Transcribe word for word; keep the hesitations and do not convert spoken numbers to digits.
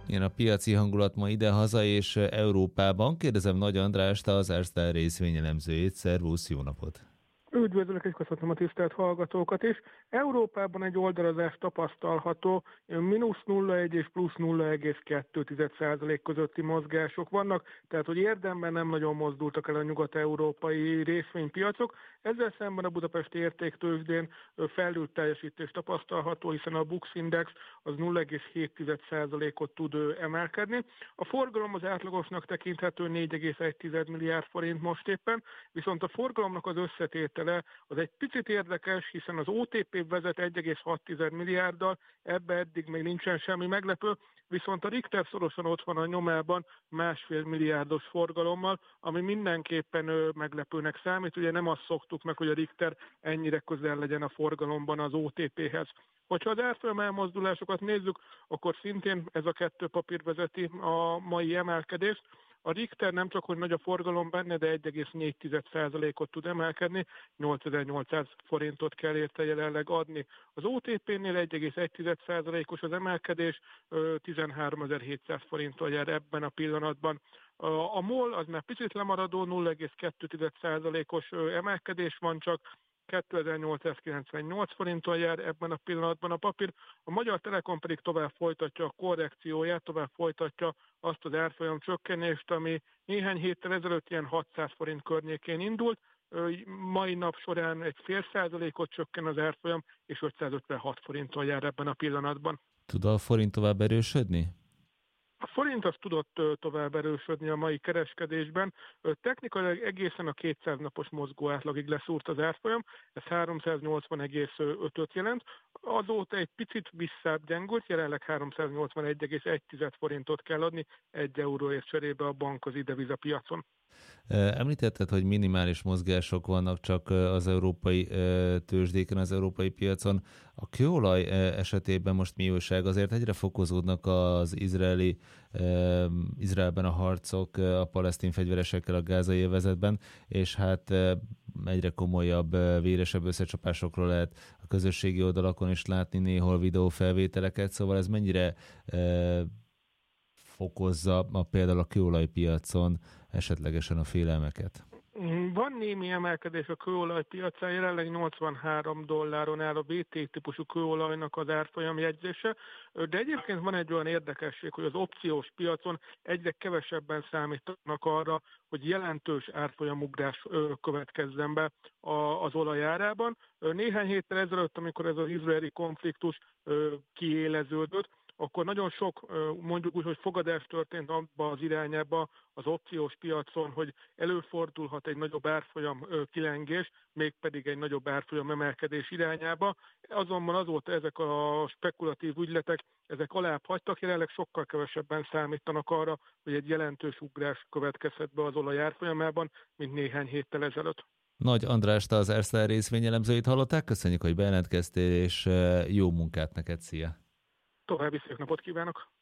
Milyen a piaci hangulat ma idehaza és Európában? Kérdezem Nagy Andrást, az Erste részvényelemzőjét. Szervusz, jó napot! Üdvözlök, és köszöntöm a tisztelt hallgatókat is. Európában egy oldalazás tapasztalható, mínusz nulla egész egy és plusz nulla egész kettő százalék közötti mozgások vannak, tehát hogy érdemben nem nagyon mozdultak el a nyugat-európai részvénypiacok. Ezzel szemben a budapesti értéktőzsdén felült teljesítés tapasztalható, hiszen a Bux Index az nulla egész hét százalékot tud emelkedni. A forgalom az átlagosnak tekinthető négy egész egy milliárd forint most éppen, viszont a forgalomnak az összetétele az egy picit érdekes, hiszen az o té pé vezet egy egész hat milliárddal, ebbe eddig még nincsen semmi meglepő, viszont a Richter szorosan ott van a nyomában másfél milliárdos forgalommal, ami mindenképpen meglepőnek számít. Ugye nem azt szoktuk meg, hogy a Richter ennyire közel legyen a forgalomban az o té péhez. Hogyha az árfolyam elmozdulásokat nézzük, akkor szintén ez a kettő papír vezeti a mai emelkedést. A Richter nem csak, hogy nagy a forgalom benne, de egy egész négy százalékot tud emelkedni, nyolcezer-nyolcszáz forintot kell érte jelenleg adni. Az o té pénél egy egész egy százalékos az emelkedés, tizenháromezer-hétszáz forinttal jár ebben a pillanatban. A MOL az már picit lemaradó, nulla egész kettő százalékos emelkedés van csak, kétezer-nyolcszázkilencvennyolc forinton jár ebben a pillanatban a papír. A Magyar Telekom pedig tovább folytatja a korrekcióját, tovább folytatja azt az árfolyam csökkenést, ami néhány héttel ezelőtt ilyen hatszáz forint környékén indult. Mai nap során egy fél százalékot csökken az árfolyam, és ötszázötvenhat forinton jár ebben a pillanatban. Tud a forint tovább erősödni? A forint az tudott tovább erősödni a mai kereskedésben. Technikailag egészen a kétszáz napos mozgó átlagig leszúrt az árfolyam, ez háromszáznyolcvan egész ötöt jelent. Azóta egy picit visszább gyengült, jelenleg háromszáznyolcvanegy egész egy forintot kell adni egy euróért cserébe a bankközi devizapiacon. Említetted, hogy minimális mozgások vannak csak az európai tőzsdéken, az európai piacon. A kőolaj esetében most mi újság? Azért egyre fokozódnak az izraeli, Izraelben a harcok a palesztin fegyveresekkel a gázai övezetben, és hát egyre komolyabb, véresebb összecsapásokról lehet a közösségi oldalakon is látni néhol videófelvételeket, szóval ez mennyire fokozza a, például a kőolajpiacon esetlegesen a félelmeket? Van némi emelkedés a kőolajpiacán, jelenleg nyolcvanhárom dolláron áll a bé té típusú kőolajnak az árfolyam jegyzése, de egyébként van egy olyan érdekesség, hogy az opciós piacon egyre kevesebben számítanak arra, hogy jelentős árfolyamugrás következzen be az olaj árában. Néhány héttel ezelőtt, amikor ez az izraeli konfliktus kiéleződött, akkor nagyon sok, mondjuk úgy, hogy fogadás történt abba az irányába az opciós piacon, hogy előfordulhat egy nagyobb árfolyam kilengés, mégpedig egy nagyobb árfolyam emelkedés irányába. Azonban azóta ezek a spekulatív ügyletek, ezek alább hagytak, jelenleg sokkal kevesebben számítanak arra, hogy egy jelentős ugrás következhet be az olaj árfolyamában, mint néhány héttel ezelőtt. Nagy Andrást, az Erste részvényelemzőit hallották, köszönjük, hogy bejelentkeztél, és jó munkát neked, szia! További szép napot kívánok!